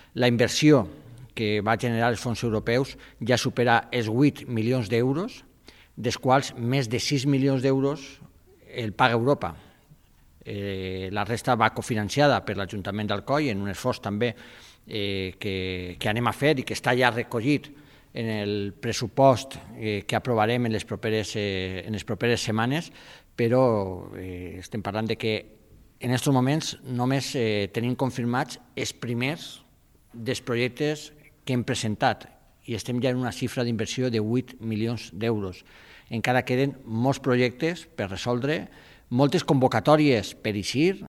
La inversió que va generar els fons europeus ja supera els 8 milions d'euros, dels quals més de 6 milions d'euros el paga Europa. La resta va cofinanciada per l'Ajuntament d'Alcoi en un esforç també que anem a fer i que està ja recollit en el pressupost que aprovarem en les properes setmanes, però estem parlant de que en aquests moments només tenim confirmats els primers dels projectes que hem presentat i estem ja en una xifra d'inversió de 8 milions d'euros. Encara queden molts projectes per resoldre, moltes convocatòries per eixir,